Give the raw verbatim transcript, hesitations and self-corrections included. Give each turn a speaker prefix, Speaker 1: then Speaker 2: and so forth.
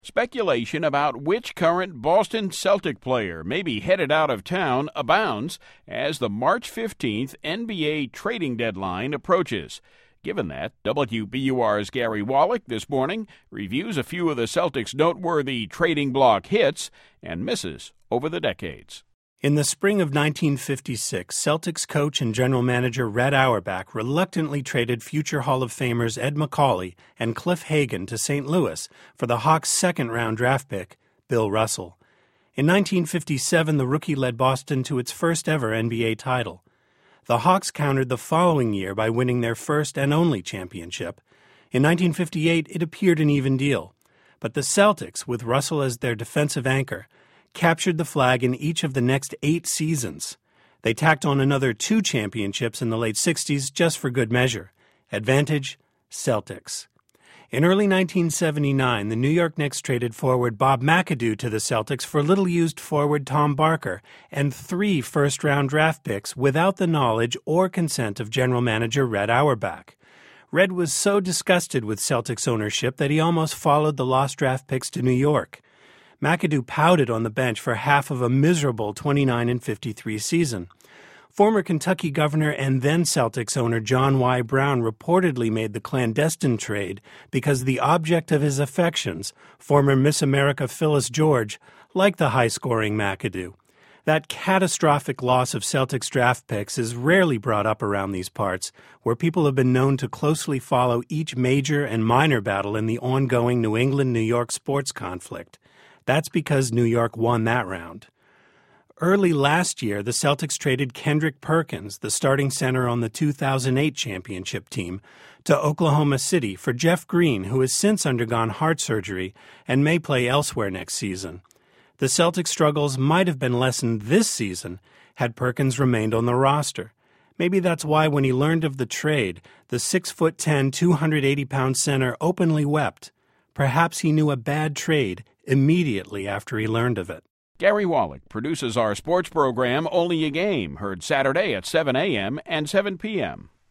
Speaker 1: Speculation about which current Boston Celtic player may be headed out of town abounds as the March fifteenth N B A trading deadline approaches. Given that, W B U R's Gary Wallach this morning reviews a few of the Celtics' noteworthy trading block hits and misses over the decades.
Speaker 2: In the spring of nineteen fifty-six, Celtics coach and general manager Red Auerbach reluctantly traded future Hall of Famers Ed Macauley and Cliff Hagan to Saint Louis for the Hawks' second-round draft pick, Bill Russell. In nineteen fifty-seven, the rookie led Boston to its first-ever N B A title. The Hawks countered the following year by winning their first and only championship. In nineteen fifty-eight, it appeared an even deal. But the Celtics, with Russell as their defensive anchor, captured the flag in each of the next eight seasons. They tacked on another two championships in the late sixties just for good measure. Advantage, Celtics. In early nineteen seventy-nine, the New York Knicks traded forward Bob McAdoo to the Celtics for little-used forward Tom Barker and three first-round draft picks without the knowledge or consent of general manager Red Auerbach. Red was so disgusted with Celtics ownership that he almost followed the lost draft picks to New York. McAdoo pouted on the bench for half of a miserable twenty-nine and fifty-three season. Former Kentucky governor and then Celtics owner John Y. Brown reportedly made the clandestine trade because the object of his affections, former Miss America Phyllis George, liked the high-scoring McAdoo. That catastrophic loss of Celtics draft picks is rarely brought up around these parts, where people have been known to closely follow each major and minor battle in the ongoing New England-New York sports conflict. That's because New York won that round. Early last year, the Celtics traded Kendrick Perkins, the starting center on the two thousand eight championship team, to Oklahoma City for Jeff Green, who has since undergone heart surgery and may play elsewhere next season. The Celtics' struggles might have been lessened this season had Perkins remained on the roster. Maybe that's why when he learned of the trade, the six foot ten, two hundred eighty pound center openly wept. Perhaps he knew a bad trade immediately after he learned of it.
Speaker 1: Gary Wallach produces our sports program Only a Game, heard Saturday at seven a.m. and seven p.m.